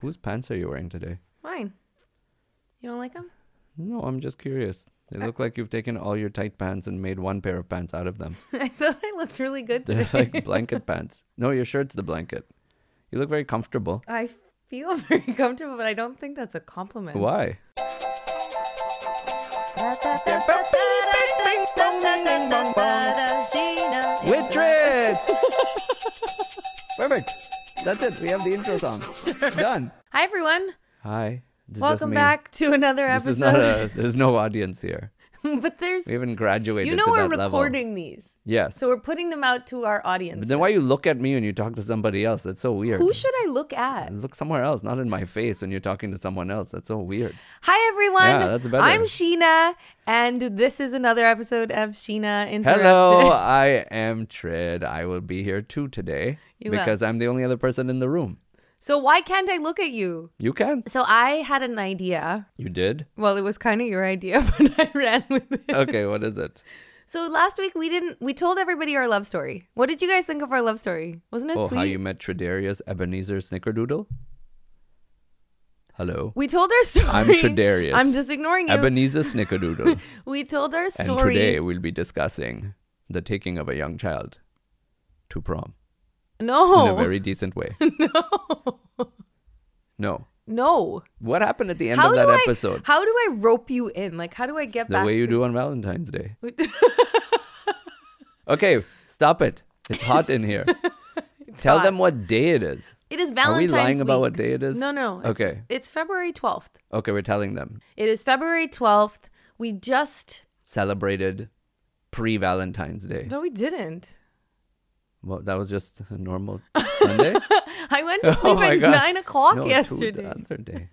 Whose pants are you wearing today? Mine. You don't like them? No, I'm just curious. They look like you've taken all your tight pants and made one pair of pants out of them. I thought I looked really good today. They're like blanket pants. No, your shirt's the blanket. You look very comfortable. I feel very comfortable, but I don't think that's a compliment. Why? With Trid! Perfect. That's it. We have the intro song. Done. Hi, everyone. Hi. This is Welcome just me. back to another This is episode. there's no audience here. But there's, We haven't graduated you know, to we're that level. recording these. Yes. So we're putting them out to our audience. But then why you look at me when you talk to somebody else? That's so weird. Who should I look at? Look somewhere else, not in my face when you're talking to someone else. That's so weird. Hi, everyone. Yeah, that's better. I'm Sheena, and this is another episode of Sheena Interrupted. Hello, I am Trid. I will be here too today You because I'm the only other person in the room. So why can't I look at you? You can. So I had an idea. You did? Well, it was kind of your idea, but I ran with it. Okay, what is it? So last week we told everybody our love story. What did you guys think of our love story? Wasn't it sweet? How you met Tridarius Ebenezer Snickerdoodle? Hello. We told our story. I'm Tridarius. I'm just ignoring you. Ebenezer Snickerdoodle. We told our story. And today we'll be discussing the taking of a young child to prom. No. In a very decent way. No. No. What happened at the end of that episode? How do I rope you in? Like, how do I get The back way you to... do on Valentine's Day. Okay, stop it. It's hot in here. Tell them what day it is. It is Are Valentine's we lying week. about what day it is? No. Okay. It's February 12th. Okay, we're telling them. It is February 12th. We just... Celebrated pre-Valentine's Day. No, we didn't. Well, that was just a normal Sunday? I went to sleep at 9 o'clock No, yesterday. the other day.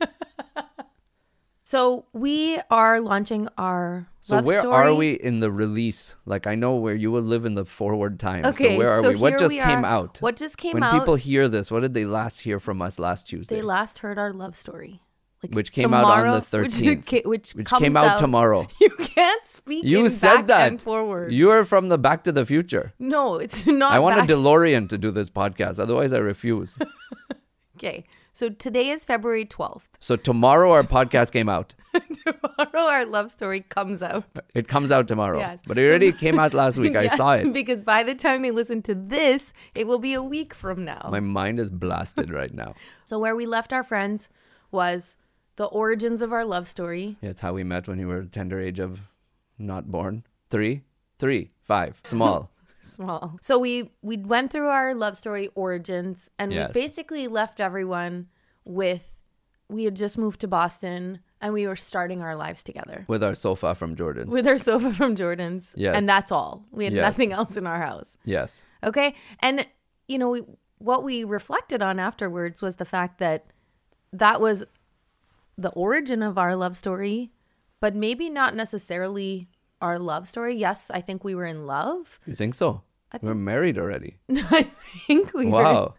So we are launching our So love where story. are we in the release? Like, I know where you will live in the forward time. Okay, so where are so we? What here just we came are. out? What just came when out? When people hear this, what did they last hear from us last Tuesday? They last heard our love story. Like Which came out on the 13th. Which came comes out tomorrow. You can't speak You in said back that. and forward. You are from the Back to the Future. No, it's not I want back. a DeLorean to do this podcast. Otherwise, I refuse. Okay, so today is February 12th. So tomorrow our podcast came out. Tomorrow our love story comes out. It comes out tomorrow. Yes. But it already came out last week. I Yeah, saw it. Because by the time they listen to this, it will be a week from now. My mind is blasted right now. So where we left our friends was the origins of our love story. Yeah, it's how we met when you were tender age of not born. 3, 5, small. Small. So we went through our love story origins, and Yes. we basically left everyone with, we had just moved to Boston and we were starting our lives together. With our sofa from Jordan. With our sofa from Jordan's. Yes. And that's all. We had Yes. nothing else in our house. Yes. Okay. And, you know, what we reflected on afterwards was the fact that was the origin of our love story, but maybe not necessarily our love story. Yes, I think we were in love. You think so? We're married already. I think we were. Wow.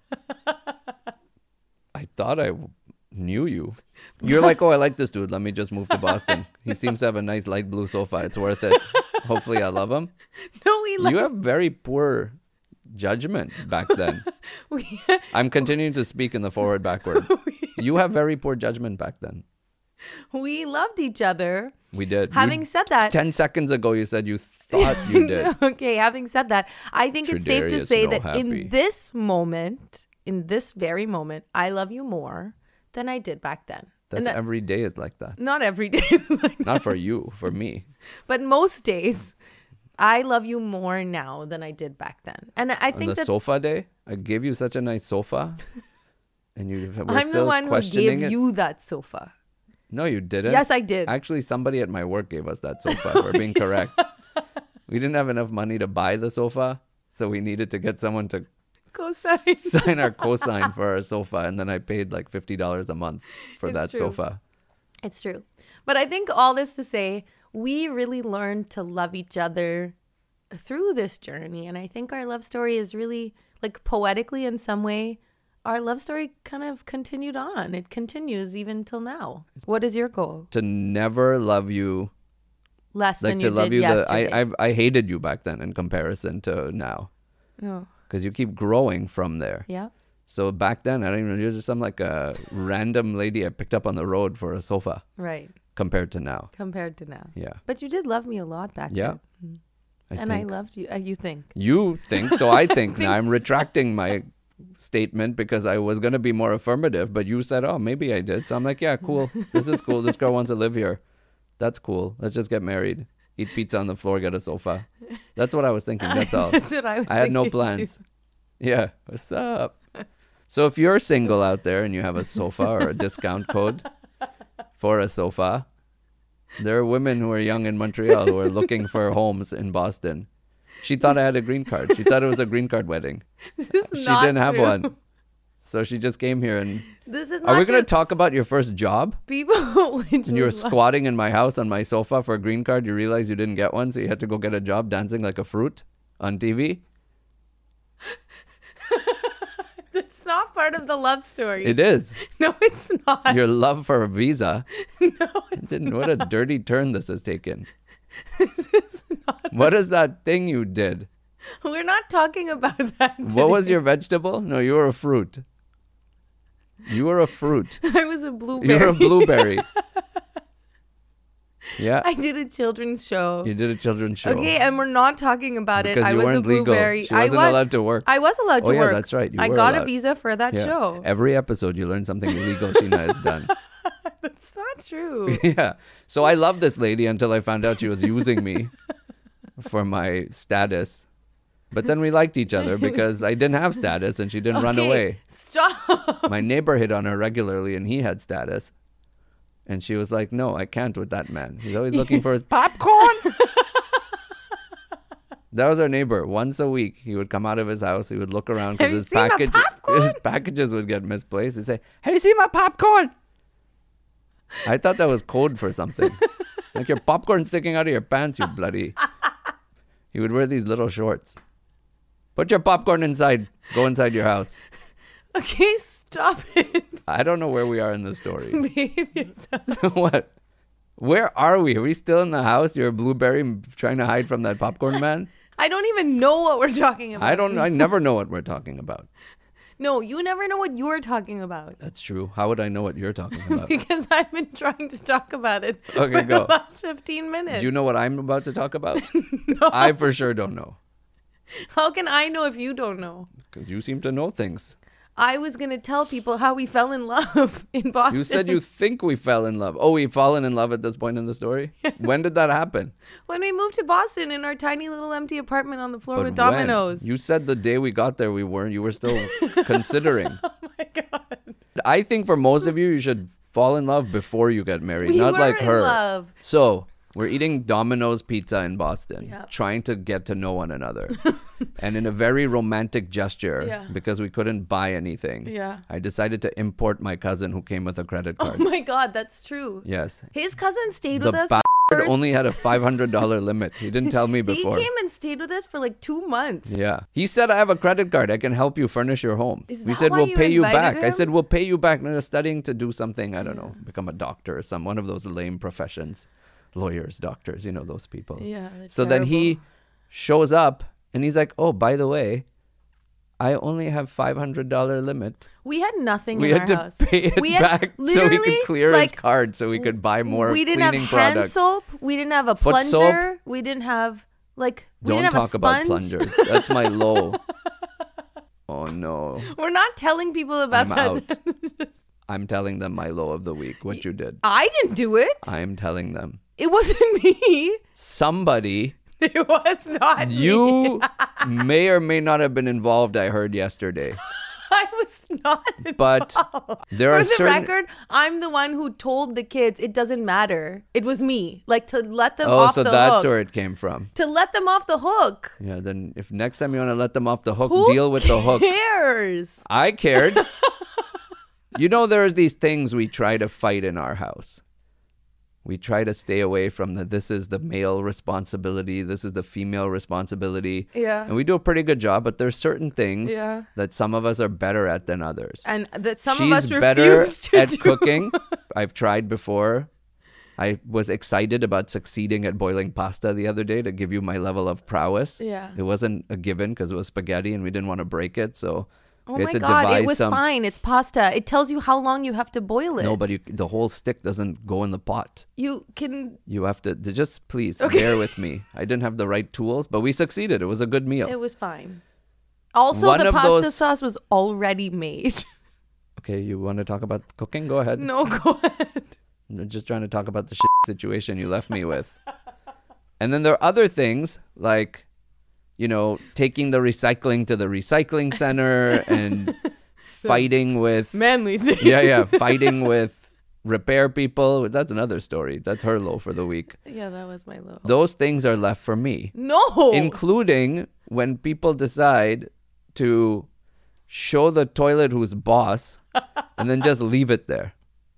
I thought I knew you. You're like, oh, I like this dude. Let me just move to Boston. He seems to have a nice light blue sofa. It's worth it. Hopefully I love him. No, we You have very poor judgment back then. I'm continuing to speak in the forward backward. You have very poor judgment back then. we loved each other. We did. Having said that, 10 seconds ago, you said you thought you did. Okay, having said that, I think it's safe to Tridarius say no that happy. in this moment, in this very moment, I love you more than I did back then. That's And that- every day is like that. not every day is like that, Not for you, for me. but most days, I love you more now than I did back then. And I On think the that sofa day, I gave you such a nice sofa. And you were I'm the still one who questioning gave it. you that sofa. No, you didn't. Yes, I did. Actually, somebody at my work gave us that sofa. We're being correct. We didn't have enough money to buy the sofa, so we needed to get someone to Cosign. sign our cosign for our sofa, and then I paid like $50 a month for It's that true. sofa. It's true. But I think all this to say, we really learned to love each other through this journey. And I think our love story is really, like, poetically in some way, our love story kind of continued on. It continues even till now. What is your goal? To never love you, Less like than to you love did you. yesterday. I hated you back then in comparison to now, Oh, because you keep growing from there. yeah. So back then, I don't even know, you're just some like a random lady I picked up on the road for a sofa Right. compared to now. Compared to now. Yeah. But you did love me a lot back Yeah. then. I And think. I loved you. You think. You think, so I think now. I'm retracting my statement because I was going to be more affirmative, but you said, oh, maybe I did. So I'm like, yeah, cool. This is cool. This girl wants to live here. That's cool. Let's just get married. Eat pizza on the floor, get a sofa. That's what I was thinking. That's all. That's what I was I had no thinking, plans. too. Yeah. What's up? So if you're single out there and you have a sofa or a discount code for a sofa, there are women who are young in Montreal who are looking for homes in Boston. She thought I had a green card. She thought it was a green card wedding. This is She not didn't have true. one. So she just came here and... This is Are not we going to true. talk about your first job? People which And you were was like- squatting in my house on my sofa for a green card. You realized you didn't get one, so you had to go get a job dancing like a fruit on TV? That's not part of the love story. It is. No, it's not. Your love for a visa. No, it's What a dirty turn this has taken. this is not. What is that thing you did? We're not talking about that. What was today. your vegetable? No, you were a fruit. You were a fruit. I was a blueberry. You were a blueberry. Yeah. I did a children's show. You did a children's show. Okay, and we're not talking about Because it. I you was a weren't legal. blueberry. She wasn't allowed to work. I was allowed to Oh, yeah, work. that's right. You I were got a allowed. visa for that Yeah. show. Every episode you learn something illegal Sheena has done. That's not true. Yeah. So I loved this lady until I found out she was using me for my status. But then we liked each other because I didn't have status and she didn't run Okay, away. Stop. My neighbor hit on her regularly and he had status. And she was like, no, I can't with that man. He's always looking for his popcorn. That was our neighbor. Once a week, he would come out of his house. He would look around because Have you seen my popcorn? his packages would get misplaced. He'd say, have you seen my popcorn? I thought that was code for something. Like your popcorn sticking out of your pants, you bloody. He would wear these little shorts. Put your popcorn inside. Go inside your house. Okay, stop it. I don't know where we are in the story. Behave yourself. What? Where are we? Are we still in the house? You're a blueberry trying to hide from that popcorn man? I don't even know what we're talking about. I never know what we're talking about. No, you never know what you're talking about. That's true. How would I know what you're talking about? Because I've been trying to talk about it Okay, for go. the last 15 minutes. Do you know what I'm about to talk about? I for sure don't know. How can I know if you don't know? Because you seem to know things. I was going to tell people how we fell in love in Boston. You said you think we fell in love. Oh, we've fallen in love at this point in the story? When did that happen? When we moved to Boston in our tiny little empty apartment on the floor But with dominoes. when? You said the day we got there we weren't. You were still considering. Oh my God. I think for most of you should fall in love before you get married. We not were like her. in love. So we're eating Domino's pizza in Boston, Yep. trying to get to know one another. And in a very romantic gesture, Yeah. because we couldn't buy anything, Yeah. I decided to import my cousin who came with a credit Oh card. my God, that's true. Yes. His cousin stayed The with us bastard first. only had a $500 limit. He didn't tell me before. He came and stayed with us for like 2 months. Yeah. He said, I have a credit card. I can help you furnish your home. Is We that said, why we'll you pay you invited back. I him? said, we'll pay you back. No, studying to do something, I don't know, become a doctor or one of those lame professions. Lawyers, doctors, you know, those people. Yeah. that's So then he terrible. shows up and he's like, oh, by the way, I only have $500 limit. We had nothing We in had our to house. pay it We had back so he literally, could clear his like, card so we could buy more We didn't have cleaning hand products. soap. We didn't have a Foot plunger. soap? We didn't have like we Don't didn't have talk a about sponge. plungers. That's my low. Oh, no. We're not telling people about I'm that. I'm telling them my low of the week, what you did. I didn't do it. I'm telling them. It wasn't me. Somebody, It was not me. you may or may not have been involved, I heard yesterday. I was not But involved. there For are the certain... record, I'm the one who told the kids it doesn't matter. It was me. Like to let them Oh, off so the that's hook. where it came from. To let them off the hook. Yeah, then if next time you want to let them off the hook, Who deal with the hook. cares? I cared. You know, there's these things we try to fight in our house. We try to stay away from this is the male responsibility, this is the female responsibility. Yeah. And we do a pretty good job, but there's certain things Yeah. that some of us are better at than others. And that some She's of us better refuse to at do. cooking. I've tried before. I was excited about succeeding at boiling pasta the other day to give you my level of prowess. Yeah. It wasn't a given because it was spaghetti and we didn't want to break it. So Oh We my had to God, it devise was fine. It's pasta. It tells you how long you have to boil it. No, but the whole stick doesn't go in the pot. You can... You have to just please bear with me. I didn't have the right tools, but we succeeded. It was a good meal. It was fine. Also, One the of pasta those- sauce was already made. Okay, you want to talk about cooking? Go ahead. No, go ahead. I'm just trying to talk about the shit situation you left me with. And then there are other things like, taking the recycling to the recycling center and fighting with Manly thing. fighting with repair people. That's another story. That's her low for the week. Yeah, that was my low. Those things are left for me, No. including when people decide to show the toilet who's boss and then just leave it there.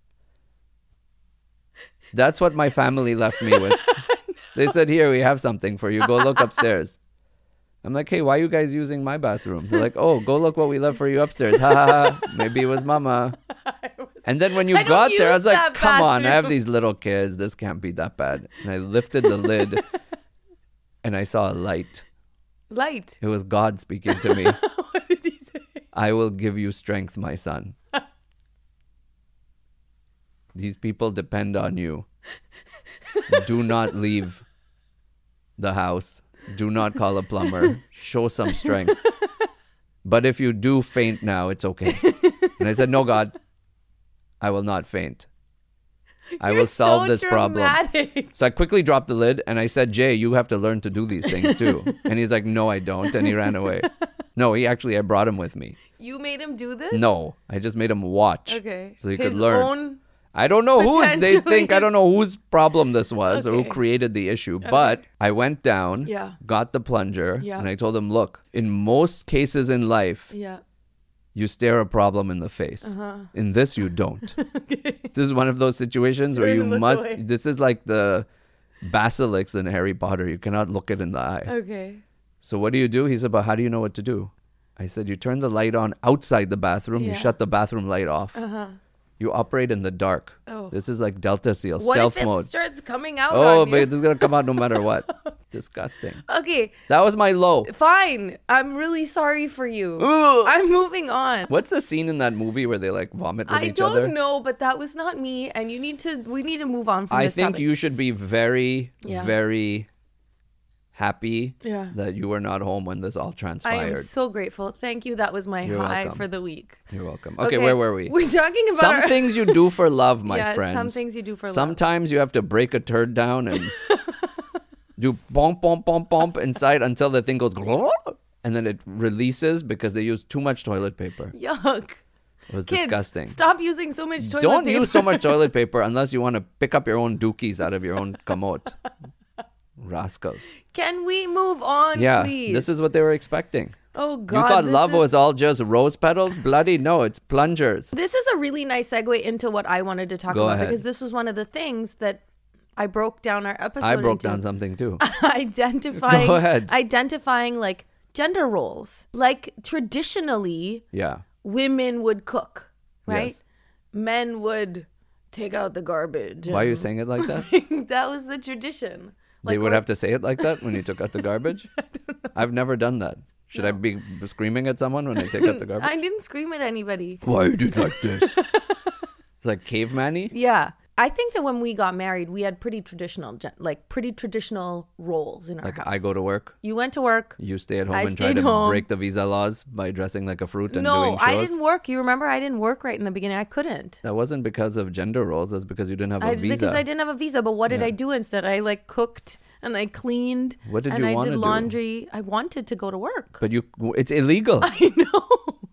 That's what my family left me with. They said, here, we have something for you. Go look upstairs. I'm like, hey, why are you guys using my bathroom? They're like, oh, go look what we left for you upstairs. Ha ha ha. Maybe it was mama. And then when you I don't got there, I was use like, that come on, I have bathroom. these little kids. This can't be that bad. And I lifted the lid and I saw a light. Light. It was God speaking to me. What did he say? I will give you strength, my son. These people depend on you. Do not leave the house. Do not call a plumber. Show some strength. But if you do faint now, it's okay. And I said, no, God, I will not faint. I will solve this problem. So I quickly dropped the lid and I said, Jay, you have to learn to do these things too. And he's like, no, I don't. And he ran away. No, I brought him with me. You made him do this? No, I just made him watch. Okay. So he His could learn. own... I don't know whose, they think, I Potentially don't know whose problem this was or who Okay. created the issue. But I went down, Yeah. got the plunger, Yeah. and I told him, look, in most cases in life, Yeah. you stare a problem in the face. Uh-huh. In this, you don't. Okay. This is one of those situations where Turn you and look must, away. this is like the basilisk in Harry Potter. You cannot look it in the eye. Okay. So what do? He said, but how do you know what to do? I said, you turn the light on outside the bathroom. You Yeah. shut the bathroom light off. Uh-huh. You operate in the dark. Oh. This is like Delta SEAL, What stealth if it mode. starts coming out Oh, on you? but this is going to come out no matter what. Disgusting. Okay, That was my low. fine. I'm really sorry for you. Ugh. I'm moving on. What's the scene in that movie where they like vomit with I each don't other? know, but that was not me, and we need to move on from I this think topic. you should be very, Yeah. very happy Yeah. that you were not home when this all I am transpired. so grateful. Thank you. That was my You're high welcome. for the week. You're welcome. Okay, where were we? We're talking about Some things you do for love, my yeah, friends. some things you do for love. Sometimes you have to break a turd down and do pomp, pomp, pomp, pomp inside until the thing goes and then it releases because they use too much toilet paper. Yuck. It was Kids, disgusting. stop using so much toilet Don't paper. use so much toilet paper unless you want to pick up your own dookies out of your own kamote. Rascals. Can we move on, Yeah, please? this is what they were expecting. Oh God. You thought this love is- was all just rose petals? Bloody no, it's plungers. This is a really nice segue into what I wanted to talk Go about ahead. because this was one of the things that I broke down our episode. I broke into. down something too. identifying Go ahead. identifying like gender roles. Like traditionally, Yeah. women would cook, right? Yes. Men would take out the garbage. Why are you and- saying it like that? that was the tradition. They would have to say it like that when you took out the garbage? I've never done that. Should I be screaming at someone when I take out the garbage? I didn't scream at anybody. Why you did like this? It's like caveman-y? Yeah. I think that when we got married, we had pretty traditional roles in our Like house. I go to work, You went to work. you stay at home I and try stayed to home. break the visa laws by dressing like a fruit and No, doing shows? I didn't work. You remember I didn't work right in the beginning. I couldn't. That wasn't because of gender roles. That's because you didn't have a visa. Because I didn't have a visa. But what did Yeah. I do instead? I like cooked and I cleaned. What did and you I wanna did do? laundry. I wanted to go to work. But it's illegal. I know.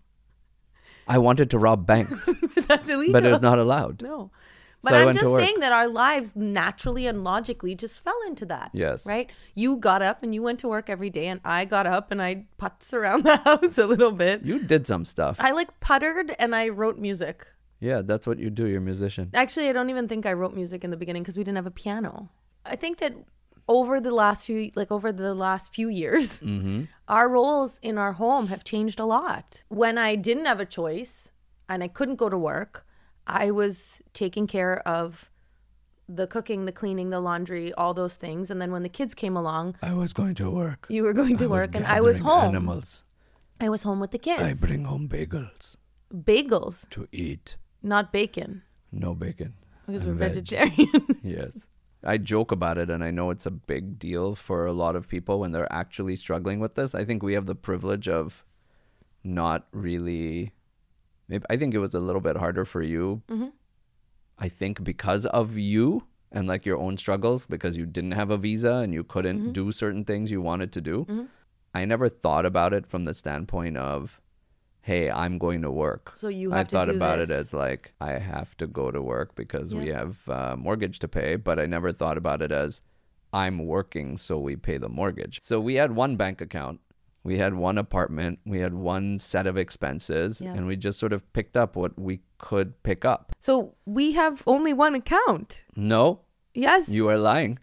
I wanted to rob banks, That's illegal. but it's not allowed. No. So But I I'm went to just work. saying that our lives naturally and logically just fell into that. Yes. Right? You got up and you went to work every day, and I got up and I putz around the house a little bit. You did some stuff. I like puttered and I wrote music. Yeah, that's what you do. You're a musician. Actually, I don't even think I wrote music in the beginning because we didn't have a piano. I think that over the last few years, Mm-hmm. our roles in our home have changed a lot. When I didn't have a choice and I couldn't go to work, I was taking care of the cooking, the cleaning, the laundry, all those things. And then when the kids came along, I was going to work. you were going to I was work and I was gathering home. Animals. I was home with the kids. I bring home bagels Bagels, to eat. not bacon, No bacon. because And we're veg. vegetarian. Yes. I joke about it, and I know it's a big deal for a lot of people when they're actually struggling with this. I think we have the privilege of not really. Maybe, I think it was a little bit harder for you. Mm-hmm. I think because of you and like your own struggles, because you didn't have a visa and you couldn't Mm-hmm. do certain things you wanted to do. I never thought about it from the standpoint of, hey, I'm going to work. So you I have to thought do about this. it as like, I have to go to work because we Yeah. have mortgage to pay. But I never thought about it as, I'm working so we pay the mortgage. So we had one bank account. We had one apartment. We had one set of expenses. Yeah. And we just sort of picked up what we could pick up. So we have only one account. No, Yes. you are lying.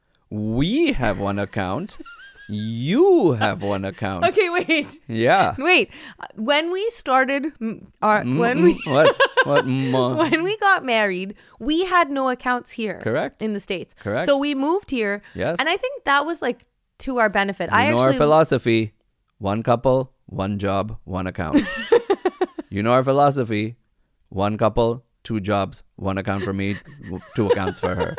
We have one account. You have one account. Okay, wait. Yeah. Wait. When we started when we What? What? when we got married, we had no accounts here. Correct. In the States. Correct. So we moved here. Yes. And I think that was like to our benefit. You know our philosophy: one couple, one job, one account. You know our philosophy: one couple, two jobs, one account for me, two accounts for her.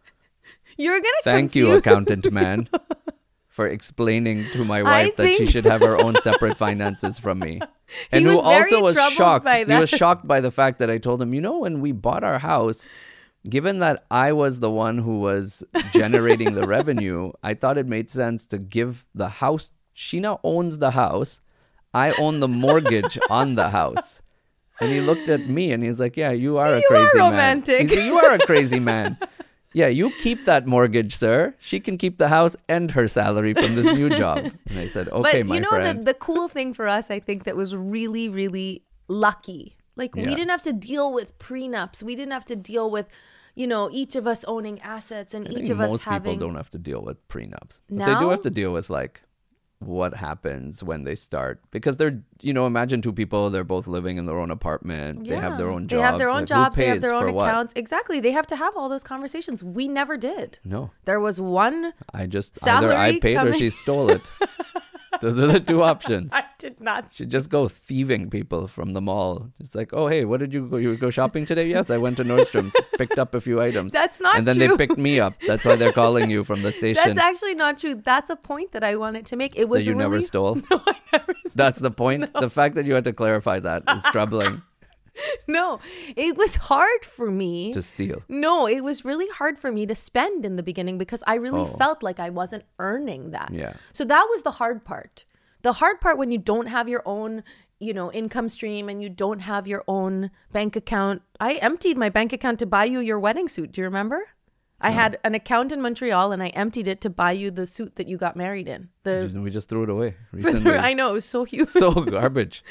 You're gonna Thank you, confuse accountant me. man, for explaining to my wife that she think- should have her own separate finances from me. And He who was very also was troubled shocked. by He that. was shocked by the fact that I told him, when we bought our house, given that I was the one who was generating the revenue, I thought it made sense to give the house. She now owns the house. I own the mortgage on the house. And he looked at me and he's like, yeah, you are a you are crazy man. romantic. He said, you are a crazy man. Yeah, you keep that mortgage, sir. She can keep the house and her salary from this new job. And I said, okay, But my you know, friend. the cool thing for us, I think, that was really, really lucky. Like, we Yeah. didn't have to deal with prenups. We didn't have to deal with, each of us owning assets and I each think of us most having. people don't have to deal with prenups. But they do No? have to deal with like what happens when they start. Because they're, imagine two people, they're both living in their own apartment. They have their own jobs. They have their own Like, who jobs. They have pays their own for what? accounts. Exactly. They have to have all those conversations. We never did. No, There was one. I just either I Salary paid or coming- she stole it. Those are the two options. I did not. She'd just go thieving people from the mall. It's like, oh, hey, what did you go? You go shopping today? Yes, I went to Nordstrom's, picked up a few items. That's not And then true. they picked me up. That's why they're calling you from the station. That's actually not true. That's a point that I wanted to make. It was That you never really- stole. No, I never. That's the point. The fact that you had to clarify that is troubling. No, it was hard for me. To steal. No, it was really hard for me to spend in the beginning because I really Oh. felt like I wasn't earning that. Yeah. So that was the hard part. The hard part when you don't have your own, income stream and you don't have your own bank account. I emptied my bank account to buy you your wedding suit. Do you remember? I had an account in Montreal and I emptied it to buy you the suit that you got married in. We just threw it away recently. I know, it was so huge. So garbage.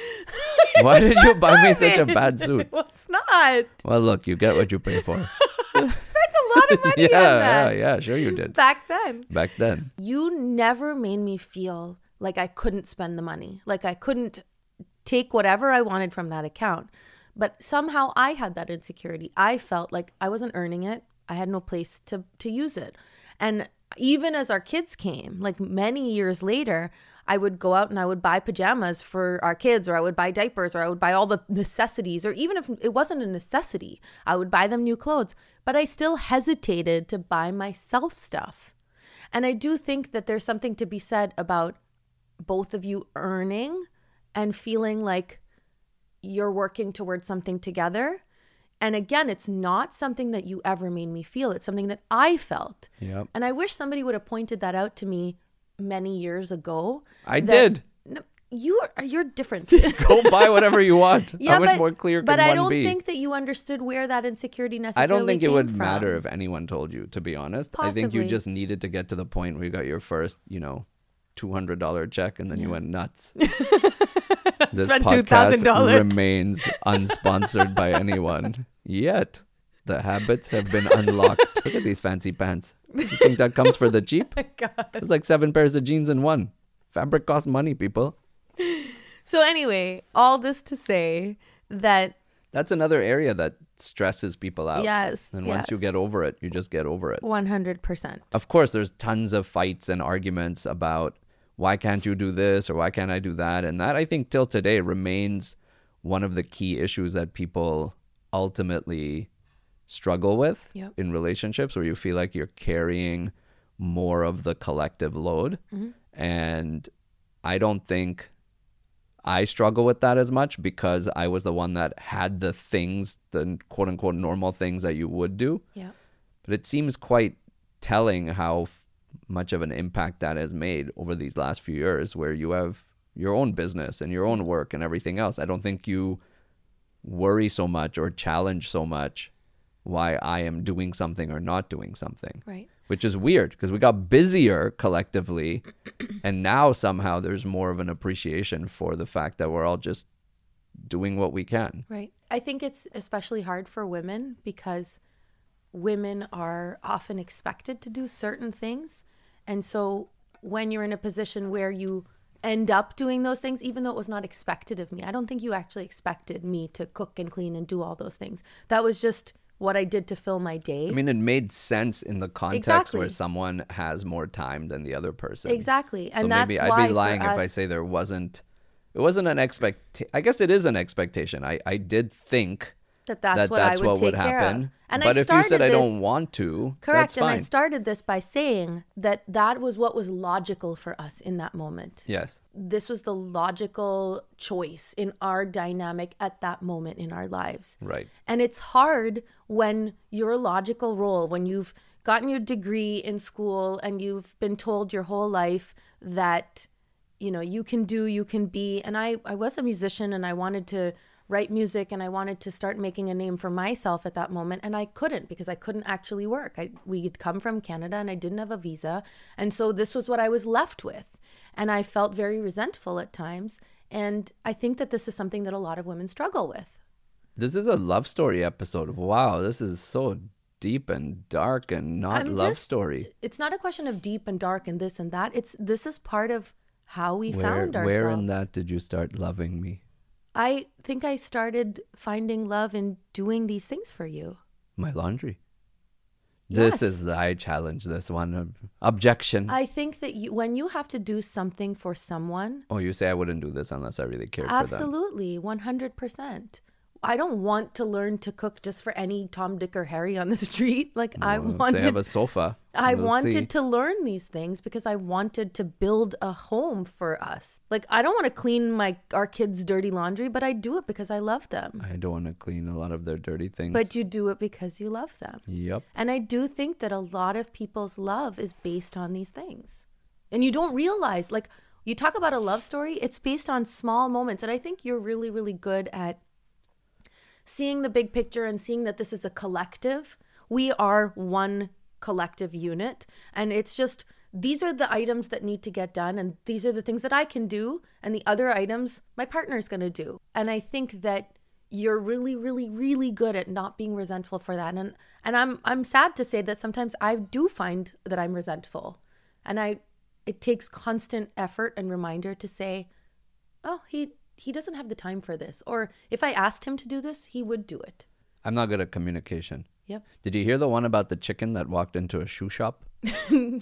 Why did you buy me such a bad suit? Well, it's not. Well, look, you get what you pay for. I spent a lot of money on that. Yeah, sure you did. Back then. Back then. You never made me feel like I couldn't spend the money, like I couldn't take whatever I wanted from that account. But somehow I had that insecurity. I felt like I wasn't earning it. I had no place to use it. And even as our kids came, like many years later, I would go out and I would buy pajamas for our kids, or I would buy diapers, or I would buy all the necessities, or even if it wasn't a necessity, I would buy them new clothes. But I still hesitated to buy myself stuff. And I do think that there's something to be said about both of you earning and feeling like you're working towards something together. And again, it's not something that you ever made me feel. It's something that I felt. Yep. And I wish somebody would have pointed that out to me many years ago. I that- did. No, you're different. Go buy whatever you want. Yeah, How much but, more clear can but one I don't be? think that you understood where that insecurity I necessarily don't think it came would from. matter if anyone told you, to be honest. I think you Possibly. just needed to get to the point where you got your first, $200 check and then you went nuts. This Spent podcast $2,000. remains unsponsored by anyone. Yet, the habits have been unlocked. Look at these fancy pants. You think that comes for the cheap? God. It's like 7 pairs of jeans in one. Fabric costs money, people. So anyway, all this to say that That's another area that stresses people out. yes, And once you yes, get over it, you just get over it. 100%. Of course, there's tons of fights and arguments about why can't you do this or why can't I do that? And that, I think, till today remains one of the key issues that people ultimately struggle with Yep. in relationships, where you feel like you're carrying more of the collective load. And I don't think I struggle with that as much, because I was the one that had the things, the quote unquote normal things that you would do. Yeah. But it seems quite telling how much of an impact that has made over these last few years, where you have your own business and your own work and everything else. I don't think you worry so much or challenge so much why I am doing something or not doing something. Right. Which is weird, because we got busier collectively, and now somehow there's more of an appreciation for the fact that we're all just doing what we can. Right. I think it's especially hard for women, because women are often expected to do certain things. And so when you're in a position where you end up doing those things, even though it was not expected of me, I don't think you actually expected me to cook and clean and do all those things. That was just what I did to fill my day. I mean, it made sense in the context Exactly. where someone has more time than the other person. Exactly. And So that's maybe why I'd be lying for if I us- say it wasn't an expectation. I guess it is an expectation. I did think that's what that's I would what take would care happen. of. And but I if you said started I this- don't want to, Correct. that's And I fine. started this by saying that that was what was logical for us in that moment. Yes. This was the logical choice in our dynamic at that moment in our lives. Right. And it's hard when your logical role, when you've gotten your degree in school and you've been told your whole life that, you know, you can do, you can be. And I was a musician, and I wanted to write music, and I wanted to start making a name for myself at that moment. And I couldn't, because I couldn't actually work. We had come from Canada, and I didn't have a visa. And so this was what I was left with. And I felt very resentful at times. And I think that this is something that a lot of women struggle with. This is a love story episode. Wow, this is so deep and dark and not love story. It's not a question of deep and dark and this and that. This is part of how we found ourselves. Where in that did you start loving me? I think I started finding love in doing these things for you. My laundry. Yes. I challenge this one. Objection. I think that when you have to do something for someone, Oh, you say I wouldn't do this unless I really cared for them. absolutely, 100%. I don't want to learn to cook just for any Tom, Dick, or Harry on the street. Like Well, if they have a sofa. I we'll wanted see. to learn these things because I wanted to build a home for us. Like, I don't want to clean our kids' dirty laundry, but I do it because I love them. I don't want to clean a lot of their dirty things. But you do it because you love them. Yep. And I do think that a lot of people's love is based on these things. And you don't realize, like, you talk about a love story, it's based on small moments. And I think you're really, really good at seeing the big picture and seeing that this is a collective. We are one collective unit. And it's just, these are the items that need to get done. And these are the things that I can do. And the other items my partner's going to do. And I think that you're really, really, really good at not being resentful for that. And I'm sad to say that sometimes I do find that I'm resentful. And it takes constant effort and reminder to say, oh, he doesn't have the time for this. Or if I asked him to do this, he would do it. I'm not good at communication. Yep. Did you hear the one about the chicken that walked into a shoe shop? No.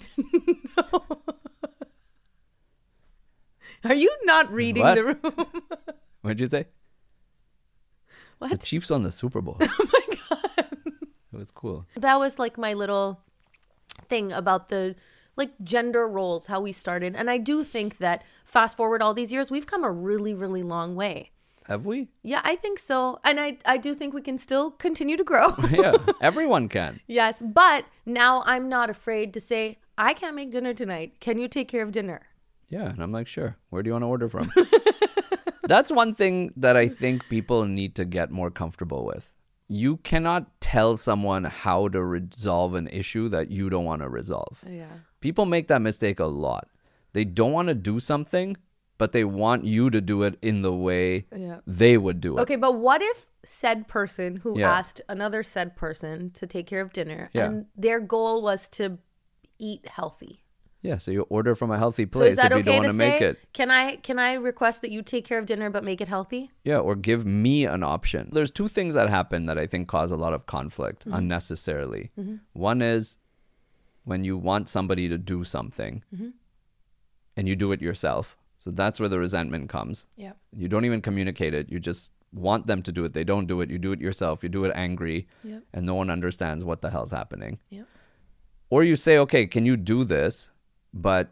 Are you not reading What? the room? What'd you say? What? The Chiefs won the Super Bowl. Oh my God. It was cool. That was like my little thing about the like gender roles, how we started. And I do think that fast forward all these years, we've come a really, really long way. Have we? Yeah, I think so. And I do think we can still continue to grow. Yeah, everyone can. Yes. But now I'm not afraid to say, I can't make dinner tonight. Can you take care of dinner? Yeah, and I'm like, sure. Where do you want to order from? That's one thing that I think people need to get more comfortable with. You cannot tell someone how to resolve an issue that you don't want to resolve. Yeah. People make that mistake a lot. They don't want to do something, but they want you to do it in the way Yeah. they would do it. Okay, but what if said person who Yeah. asked another said person to take care of dinner Yeah. and their goal was to eat healthy? Yeah, so you order from a healthy So place is that if you don't okay want to to make say? it. Can I request that you take care of dinner but make it healthy? Yeah, or give me an option. There's two things that happen that I think cause a lot of conflict unnecessarily. One is when you want somebody to do something and you do it yourself. So that's where the resentment comes. Yeah. You don't even communicate it. You just want them to do it. They don't do it. You do it yourself. You do it angry, Yep. and no one understands what the hell's happening. Yep. Or you say, okay, can you do this? But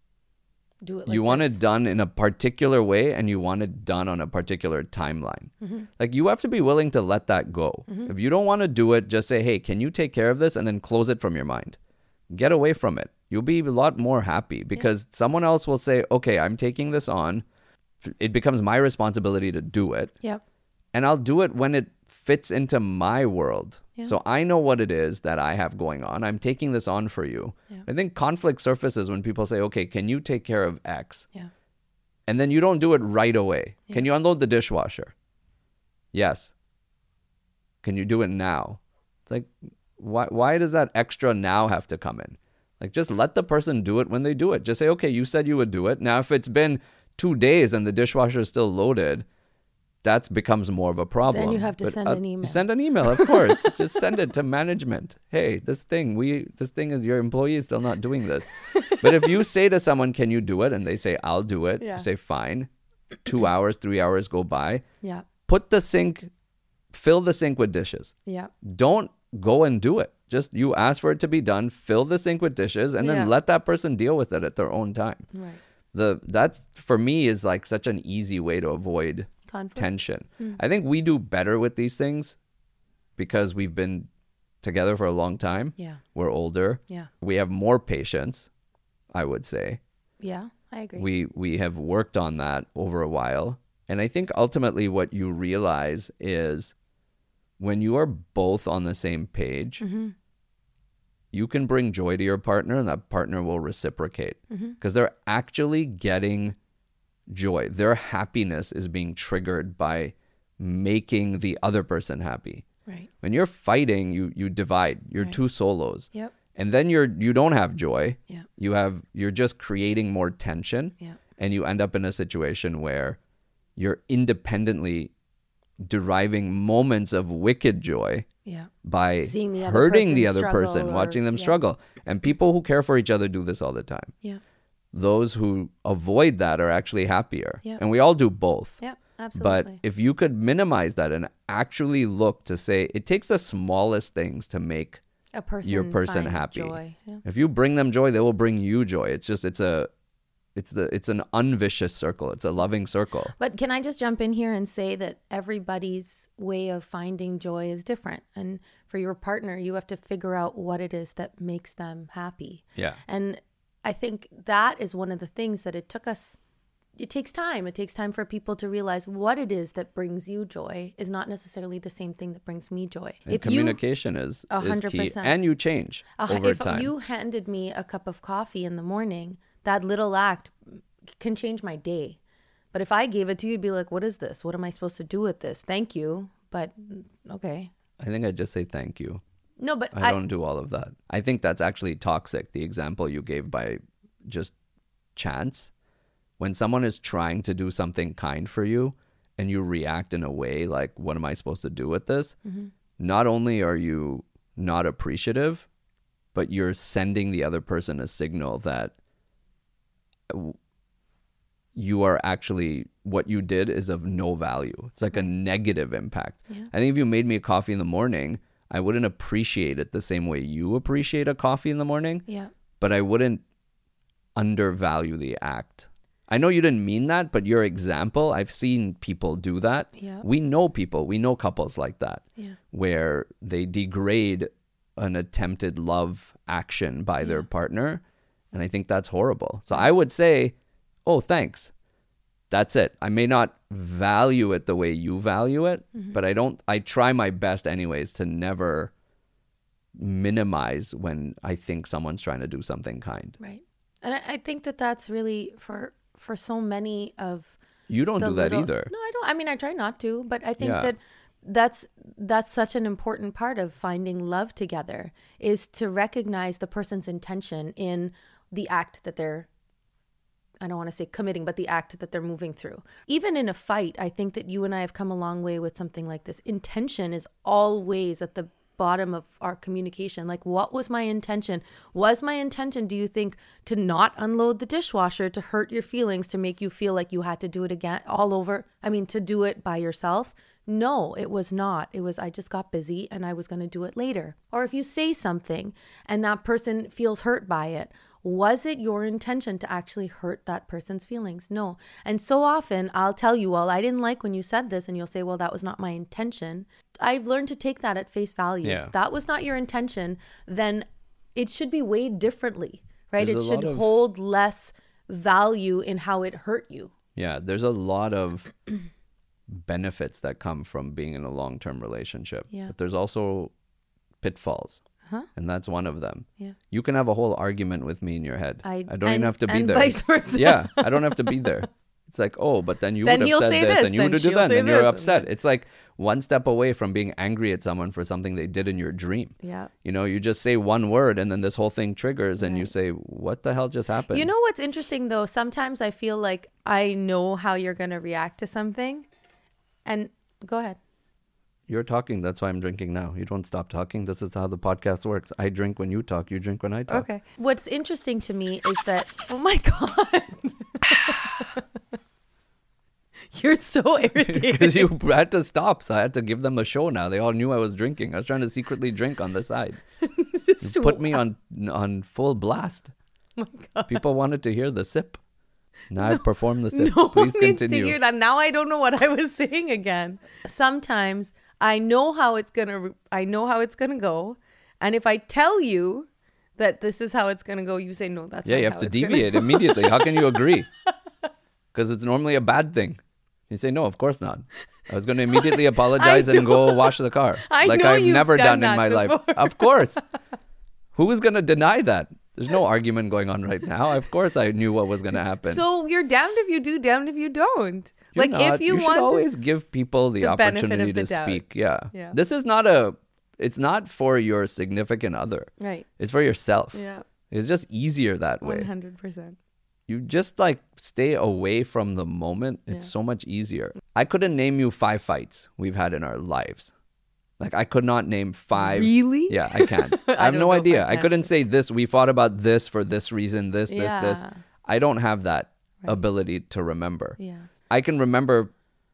Do it like you want this. it done in a particular way, and you want it done on a particular timeline. Mm-hmm. Like, you have to be willing to let that go. If you don't want to do it, just say, hey, can you take care of this? And then close it from your mind. Get away from it. You'll be a lot more happy because someone else will say, okay, I'm taking this on. It becomes my responsibility to do it. Yep. And I'll do it when it fits into my world. Yeah. So I know what it is that I have going on. I'm taking this on for you. Yeah. I think conflict surfaces when people say, okay, can you take care of X? Yeah. And then you don't do it right away. Yeah. Can you unload the dishwasher? Yes. Can you do it now? It's like, why does that extra now have to come in? Like, just let the person do it when they do it. Just say, okay, you said you would do it. Now, if it's been 2 days and the dishwasher is still loaded, that becomes more of a problem. Then you have to send an email. Send an email, of course. Just send it to management. Hey, this thing is, your employee is still not doing this. But if you say to someone, can you do it? And they say, I'll do it. Yeah. You say, fine. 2 hours, 3 hours go by. Yeah. Fill the sink with dishes. Yeah. Don't go and do it. Just, you ask for it to be done, fill the sink with dishes, and Yeah. then let that person deal with it at their own time. Right. That for me is like such an easy way to avoid Conflict. tension. I think we do better with these things because we've been together for a long time. Yeah. We're older. Yeah. We have more patience, I would say. Yeah. I agree. We have worked on that over a while. And I think ultimately what you realize is when you are both on the same page, Mm-hmm. you can bring joy to your partner and that partner will reciprocate Mm-hmm. because they're actually getting joy. Their happiness is being triggered by making the other person happy. Right. When you're fighting, you divide. You're Right. two solos. Yep. And then you don't have joy. Yeah. You're just creating more tension. Yeah. And you end up in a situation where you're independently deriving moments of wicked joy Yeah. by Seeing the other hurting the person other person, struggle or- watching them yeah. struggle. And people who care for each other do this all the time. Yeah. Those who avoid that are actually happier. Yeah. And we all do both. Yeah. But Absolutely. if you could minimize that and actually look to say, it takes the smallest things to make a person your person find happy. Joy. Yeah. If you bring them joy, they will bring you joy. It's an unvicious circle. It's a loving circle. But can I just jump in here and say that everybody's way of finding joy is different. And for your partner, you have to figure out what it is that makes them happy. Yeah. And I think that is one of the things that it takes time. It takes time for people to realize what it is that brings you joy is not necessarily the same thing that brings me joy. And communication is key. 100%. And you change over if time. you handed me a cup of coffee in the morning, that little act can change my day. But if I gave it to you, you'd be like, what is this? What am I supposed to do with this? Thank you. But okay. I think I just say thank you. No, but I don't do all of that. I think that's actually toxic, the example you gave by just chance. When someone is trying to do something kind for you and you react in a way like, what am I supposed to do with this? Mm-hmm. Not only are you not appreciative, but you're sending the other person a signal that you are actually, what you did is of no value. It's like a negative impact. Yeah. I think if you made me a coffee in the morning, I wouldn't appreciate it the same way you appreciate a coffee in the morning, Yeah. but I wouldn't undervalue the act. I know you didn't mean that, but your example, I've seen people do that. Yeah. We know couples like that, Yeah. where they degrade an attempted love action by their Yeah. partner. And I think that's horrible. So I would say, oh, thanks. That's it. I may not value it the way you value it, Mm-hmm. but I try my best anyways to never minimize when I think someone's trying to do something kind. Right. And I think that that's really for so many of You don't the do that little- either. No, I don't. I mean, I try not to, but I think Yeah. that's such an important part of finding love together is to recognize the person's intention in the act that they're, I don't want to say committing, but the act that they're moving through. Even in a fight, I think that you and I have come a long way with something like this. Intention is always at the bottom of our communication. Like, what was my intention? Was my intention, do you think, to not unload the dishwasher, to hurt your feelings, to make you feel like you had to do it again all over? I mean, to do it by yourself? No, it was not. It was, I just got busy and I was going to do it later. Or if you say something and that person feels hurt by it, was it your intention to actually hurt that person's feelings? No. And so often I'll tell you, well, I didn't like when you said this, and you'll say, well, that was not my intention. I've learned to take that at face value. Yeah. If that was not your intention, then it should be weighed differently, right? There's it should hold less value in how it hurt you. Yeah, there's a lot of benefits that come from being in a long-term relationship. Yeah. But there's also pitfalls. Huh? And that's one of them. Yeah. You can have a whole argument with me in your head. I don't even have to be and there. vice versa. Yeah, I don't have to be there. It's like, oh, but then you Then would have he'll said say this, this, and you then would have done she'll that, say and you're this, and upset. then- It's like one step away from being angry at someone for something they did in your dream. Yeah. You know, you just say one word and then this whole thing triggers and you Right. say, what the hell just happened? You know what's interesting though? Sometimes I feel like I know how you're going to react to something. And go ahead. You're talking. That's why I'm drinking now. You don't stop talking. This is how the podcast works. I drink when you talk. You drink when I talk. Okay. What's interesting to me is that, oh my God. You're so irritating. Because you had to stop, so I had to give them a show now. They all knew I was drinking. I was trying to secretly drink on the side. Just You put me on full blast. Oh my God. People wanted to hear the sip. Now I perform the sip. No one Please needs continue. to hear that. Now I don't know what I was saying again. Sometimes I know how it's gonna go, and if I tell you that this is how it's gonna go, you say no. That's Yeah, not you have how to it's gonna deviate go." immediately. How can you agree? Because it's normally a bad thing. You say, no, of course not. I was going to immediately apologize and go wash the car. I like know I've you've never done done in that my life. before. Of course. Who is going to deny that? There's no argument going on right now. Of course I knew what was going to happen. So you're damned if you do, damned if you don't. You're Like not. if you should want, always give people the the benefit opportunity of the to doubt. speak. Yeah. Yeah. This is it's not for your significant other. right? It's for yourself. Yeah, It's just easier that way. 100%. You just like stay away from the moment. It's Yeah. so much easier. I couldn't name you 5 fights we've had in our lives. Like I could not name 5. Really? Yeah, I can't. I have don't no know if idea. I I can. couldn't say this. We fought about this for this reason, this. Yeah. I don't have that Right. ability to remember. Yeah, I can remember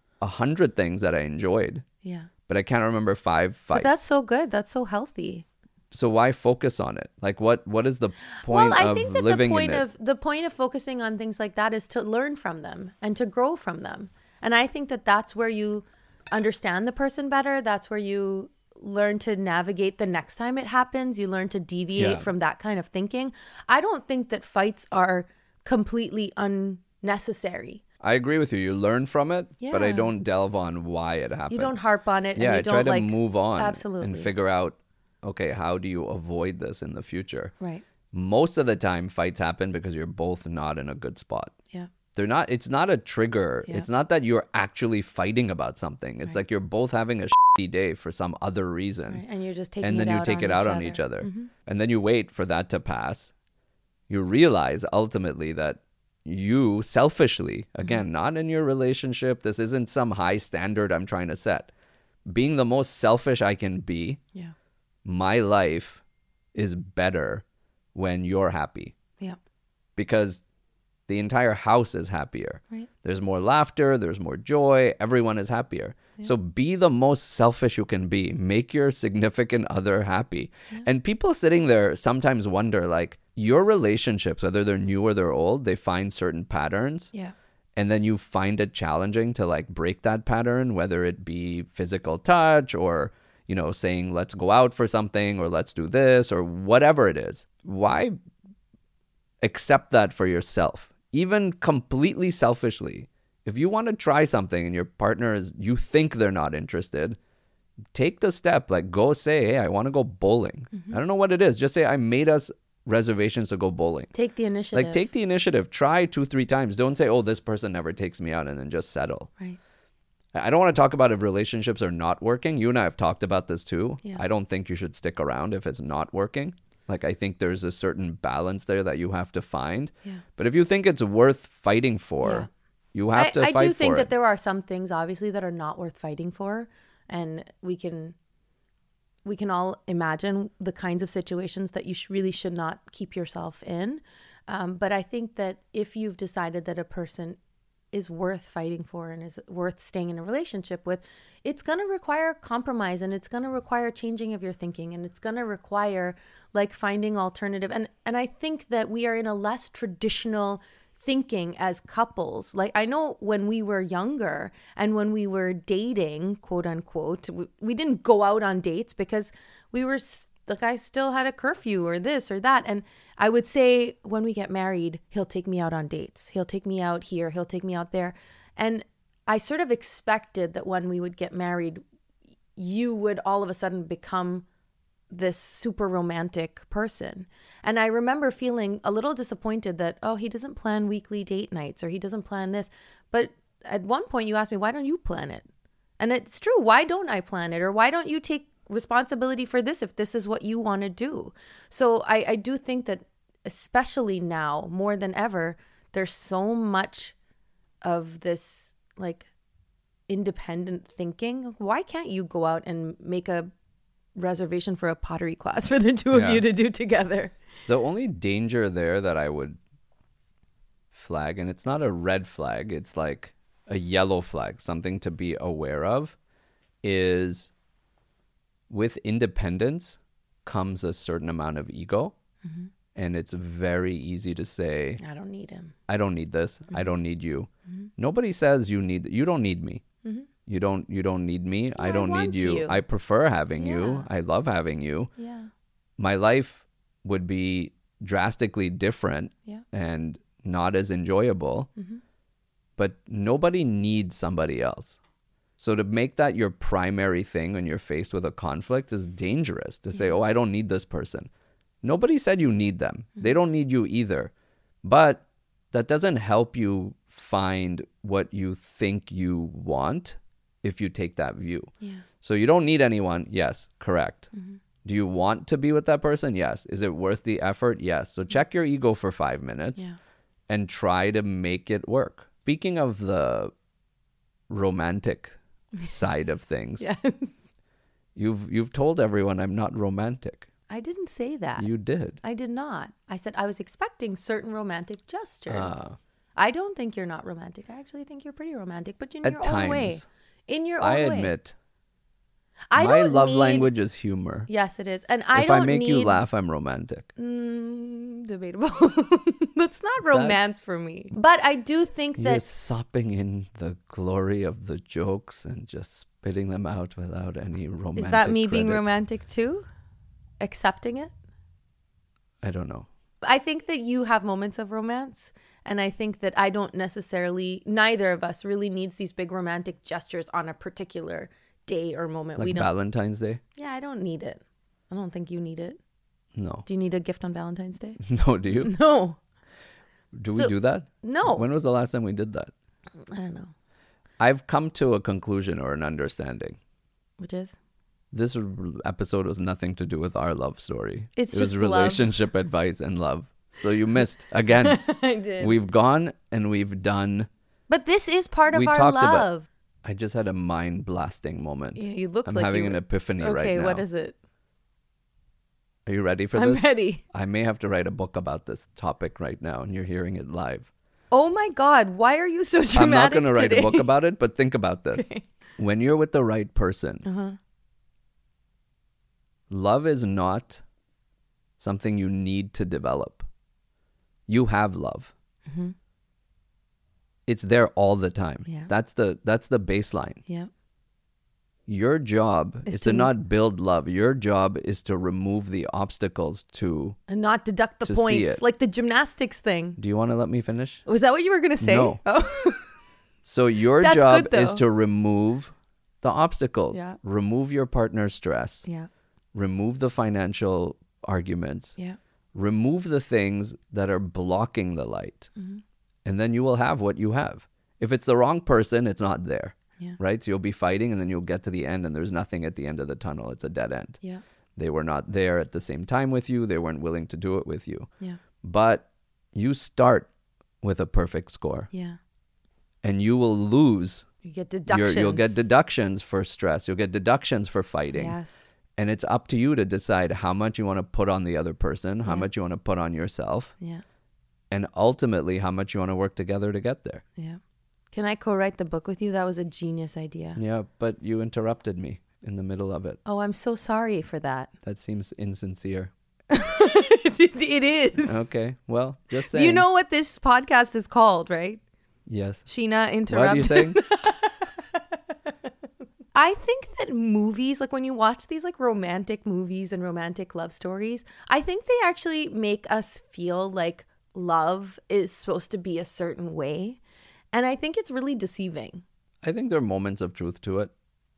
100 things that I enjoyed, yeah. but I can't remember 5 fights. But that's so good. That's so healthy. So why focus on it? Like what is the point Well, I of think that living the point in it? the point of focusing on things like that is to learn from them and to grow from them. And I think that that's where you understand the person better. That's where you learn to navigate the next time it happens. You learn to deviate Yeah. from that kind of thinking. I don't think that fights are completely unnecessary. I agree with you. You learn from it, but I Yeah. don't delve on why it happened. You don't harp on it. Yeah, and you I don't try to like move on Absolutely. and figure out, okay, how do you avoid this in the future? Right. Most of the time, fights happen because you're both not in a good spot. Yeah. It's not a trigger. Yeah. It's not that you're actually fighting about something. It's Right. like you're both having a shitty day for some other reason. Right. And you're just taking And then it you out take on it out each on other. each other. Mhm. And then you wait for that to pass. You realize ultimately that you selfishly, again, not in your relationship, this isn't some high standard I'm trying to set. Being the most selfish I can be, Yeah. my life is better when you're happy Yeah. because the entire house is happier. Right. There's more laughter, there's more joy, everyone is happier. So be the most selfish you can be. Make your significant other happy. And people sitting there sometimes wonder, like, your relationships, whether they're new or they're old, they find certain patterns. Yeah. And then you find it challenging to like break that pattern, whether it be physical touch or, you know, saying, let's go out for something or let's do this or whatever it is. Why accept that for yourself? Even completely selfishly. If you want to try something and your partner you think they're not interested, take the step. Like go say, hey, I want to go bowling. I don't know what it is. Just say, I made us reservations to go bowling. Take the initiative. Like take the initiative. Try 2-3 times. Don't say, oh, this person never takes me out and then just settle. Right. I don't want to talk about if relationships are not working. You and I have talked about this too. Yeah. I don't think you should stick around if it's not working. Like I think there's a certain balance there that you have to find. Yeah. But if you think it's worth fighting for, Yeah. you have to I fight do think for that it. there are some things obviously that are not worth fighting for, and we can we can all imagine the kinds of situations that you really should not keep yourself in. But I think that if you've decided that a person is worth fighting for and is worth staying in a relationship with, it's going to require compromise, and it's going to require changing of your thinking, and it's going to require like finding alternative. And I think that we are in a less traditional thinking as couples. Like, I know when we were younger and when we were dating, quote unquote, we didn't go out on dates because we were the guy still had a curfew or this or that. And I would say when we get married, he'll take me out on dates. He'll take me out here. He'll take me out there. And I sort of expected that when we would get married, you would all of a sudden become this super romantic person. And I remember feeling a little disappointed that, oh, he doesn't plan weekly date nights, or he doesn't plan this. But at one point you asked me, why don't you plan it? And it's true. Why don't I plan it? Or why don't you take responsibility for this if this is what you want to do? So I do think that especially now more than ever, there's so much of this like independent thinking. Why can't you go out and make a reservation for a pottery class for the two of you to do together? The only danger there that I would flag, and it's not a red flag, it's like a yellow flag, something to be aware of, is with independence comes a certain amount of ego. Mm-hmm. And it's very easy to say, I don't need him. I don't need this. Mm-hmm. I don't need you. Mm-hmm. Nobody says you don't need me. Mm-hmm. You don't need me. No, I don't need you. I prefer having you. I love having you. Yeah. My life would be drastically different and not as enjoyable. Mm-hmm. But nobody needs somebody else. So to make that your primary thing when you're faced with a conflict is dangerous. To say, oh, I don't need this person. Nobody said you need them. Mm-hmm. They don't need you either. But that doesn't help you find what you think you want if you take that view. Yeah. So you don't need anyone. Yes, correct. Mm-hmm. Do you want to be with that person? Yes. Is it worth the effort? Yes. So check your ego for 5 minutes and try to make it work. Speaking of the romantic side of things, yes. You've told everyone I'm not romantic. I didn't say that. You did. I did not. I said I was expecting certain romantic gestures. I don't think you're not romantic. I actually think you're pretty romantic, but in your own way. In your own way. I admit. My love language is humor. Yes, it is. And if I make you laugh, I'm romantic. Debatable. That's not romance for me. But I do think that... You're sopping in the glory of the jokes and just spitting them out without any romantic Is that me credit. being romantic too? Accepting it? I don't know. I think that you have moments of romance, and I think that I don't necessarily, neither of us really needs these big romantic gestures on a particular day or moment. Like Valentine's Day? Yeah, I don't need it. I don't think you need it. No. Do you need a gift on Valentine's Day? No, do you? No. Do we do that? No. When was the last time we did that? I don't know. I've come to a conclusion or an understanding. Which is? This episode was nothing to do with our love story. It was relationship advice and love. So you missed. Again, I did. We've gone and we've done. But this is part of our love. I just had a mind-blasting moment. Yeah, you look I'm like having an epiphany right now. Okay, what is it? Are you ready for this? I'm ready. I may have to write a book about this topic right now, and you're hearing it live. Oh my God, why are you so dramatic I'm not going to write today? a book about it, but think about this. Okay. When you're with the right person, love is not something you need to develop. You have love. Mm-hmm. It's there all the time. Yeah. That's the baseline. Yeah. Your job is to not build love. Your job is to remove the obstacles and not deduct the points, like the gymnastics thing. Do you want to let me finish? Was that what you were going to say? No. Oh. So your job is to remove the obstacles. Yeah. Remove your partner's stress. Yeah. Remove the financial arguments. Yeah. Remove the things that are blocking the light. Mm-hmm. And then you will have what you have. If it's the wrong person, it's not there. Yeah. Right? So you'll be fighting and then you'll get to the end and there's nothing at the end of the tunnel. It's a dead end. Yeah. They were not there at the same time with you. They weren't willing to do it with you. Yeah. But you start with a perfect score. Yeah. And you will lose. You get deductions. You'll get deductions for stress. You'll get deductions for fighting. Yes. And it's up to you to decide how much you want to put on the other person, how Yeah. much you want to put on yourself, Yeah. and ultimately how much you want to work together to get there. Yeah. Can I co-write the book with you? That was a genius idea. Yeah, but you interrupted me in the middle of it. Oh, I'm so sorry for that. That seems insincere. It is. Okay, well, just saying. You know what this podcast is called, right? Yes. Sheena What interrupted. are you saying? I think that movies, like when you watch these like romantic movies and romantic love stories, I think they actually make us feel like love is supposed to be a certain way. And I think it's really deceiving. I think there are moments of truth to it.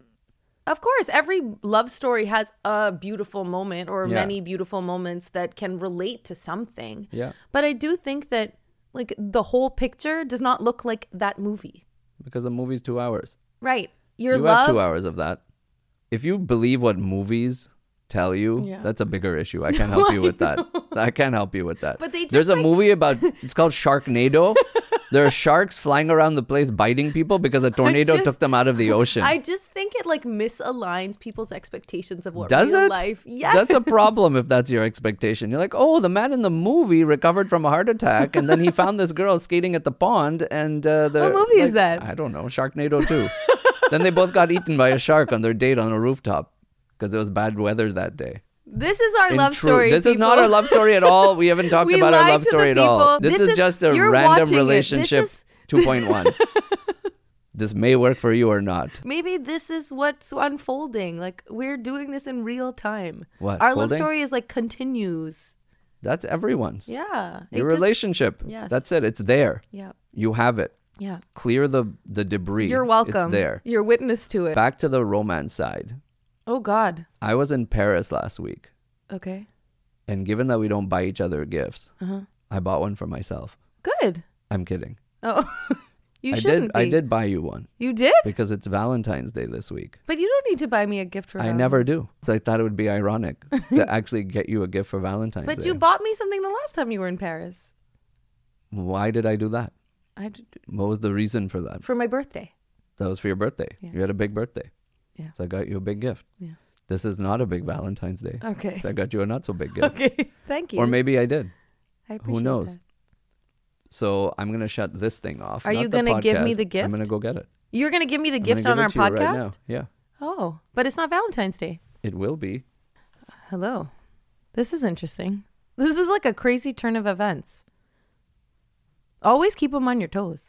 Of course, every love story has a beautiful moment or Yeah. many beautiful moments that can relate to something. Yeah, But I do think that like the whole picture does not look like that movie. because the movie's 2 hours. Right. Your You love. have 2 hours of that. If you believe what movies tell you, Yeah. that's a bigger issue. I can't help you with that. I can't help you with that. But they just, There's a like- movie about, it's called Sharknado. There are sharks flying around the place biting people because a tornado just- took them out of the ocean. I just think it like misaligns people's expectations of what Does real it? life. Yes. That's a problem if that's your expectation. You're like, oh, the man in the movie recovered from a heart attack, and then he found this girl skating at the pond. And the What movie is like, that? I don't know, Sharknado 2. Then they both got eaten by a shark on their date on a rooftop because it was bad weather that day. This is our In love truth, story. this is not our love story at all. We haven't talked We about our lied love to the story at all. people. This This is is- just a you're random watching it. relationship This is- 2.1. This may work for you or not. Maybe this is what's unfolding. Like we're doing this in real time. What, Our love folding? story is like continues. That's everyone's. Yeah. It Your just- relationship. Yes. That's it. It's there. Yeah. You have it. Yeah. Clear the debris. You're welcome. It's there. You're witness to it. Back to the romance side. Oh God. I was in Paris last week, Okay. and given that we don't buy each other gifts, I bought one for myself. Good. I'm kidding. Oh. You I shouldn't did. be. I did buy you one You did? because it's Valentine's Day this week. But you don't need to buy me a gift for I Valentine's. never do. So I thought it would be ironic to actually get you a gift for Valentine's But Day. you bought me something the last time you were in Paris. Why did I do that? I d- What was the reason for that? for my birthday. That was for your birthday. Yeah. You had a big birthday. Yeah. So I got you a big gift. Yeah. This is not a big Valentine's Day. Okay. So I got you a not so big gift. Okay. Thank you. Or maybe I did. I appreciate knows? that. So I'm going to shut this thing off. Are not you the gonna give me podcast. the gift? I'm going to go get it. You're gonna give me the I'm gift gonna on give our it to you podcast? right now. Yeah, Oh, but it's not Valentine's Day. it will be. Hello. This is interesting. This is like a crazy turn of events. Always keep him on your toes.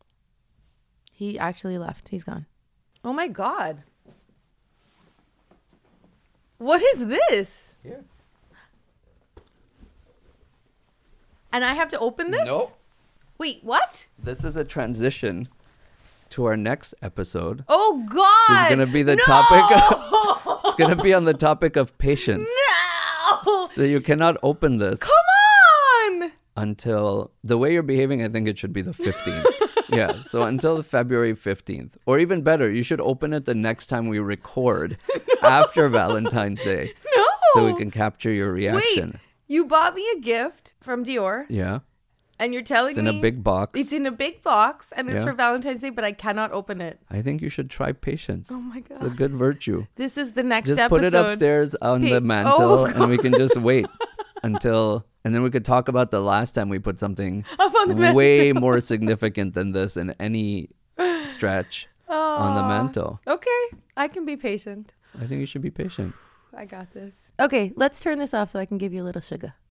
He actually left. He's gone. Oh my God. What is this? Here. And I have to open this? Nope. Wait, what? This is a transition to our next episode. Oh God. It's going to be the No! topic. It's going to be on the topic of patience. No! So you cannot open this Come on! until the way you're behaving. I think it should be the 15th. Yeah. So until February 15th, or even better, you should open it the next time we record after Valentine's Day, No! so we can capture your reaction. Wait, you bought me a gift from Dior, Yeah. and you're telling It's me in a big box. it's in a big box, and it's Yeah. for Valentine's Day, but I cannot open it. I think you should try patience. Oh my It's a God. good virtue. This is the next Just episode. put it upstairs on the Pick- mantle, Oh, and we can just wait until, and then we could talk about the last time we put something Up on the way mantle. more significant than this in any stretch on the Aw. mantle. Okay, I can be patient. I think you should be patient. I got this. Okay, let's turn this off so I can give you a little sugar.